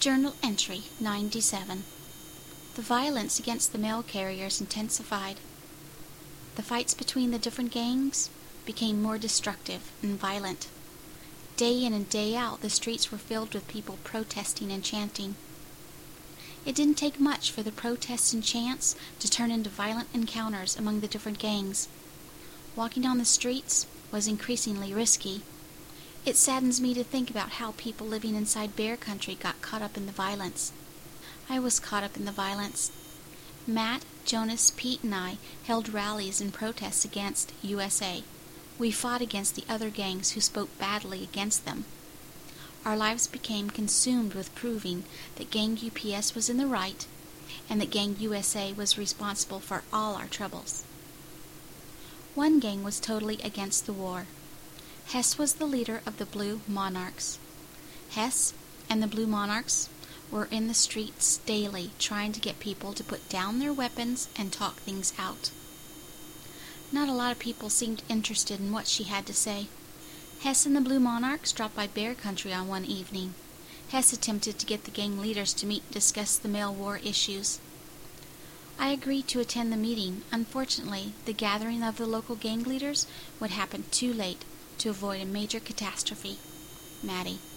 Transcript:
Journal Entry 97. The violence against the mail carriers intensified. The fights between the different gangs became more destructive and violent. Day in and day out, the streets were filled with people protesting and chanting. It didn't take much for the protests and chants to turn into violent encounters among the different gangs. Walking on the streets was increasingly risky. It saddens me to think about how people living inside Bear Country got caught up in the violence. I was caught up in the violence. Matt, Jonas, Pete, and I held rallies and protests against USA. We fought against the other gangs who spoke badly against them. Our lives became consumed with proving that Gang UPS was in the right and that Gang USA was responsible for all our troubles. One gang was totally against the war. Hess was the leader of the Blue Monarchs. Hess and the Blue Monarchs were in the streets daily trying to get people to put down their weapons and talk things out. Not a lot of people seemed interested in what she had to say. Hess and the Blue Monarchs dropped by Bear Country on one evening. Hess attempted to get the gang leaders to meet and discuss the mail war issues. I agreed to attend the meeting. Unfortunately, the gathering of the local gang leaders would happen too late to avoid a major catastrophe. Maddie.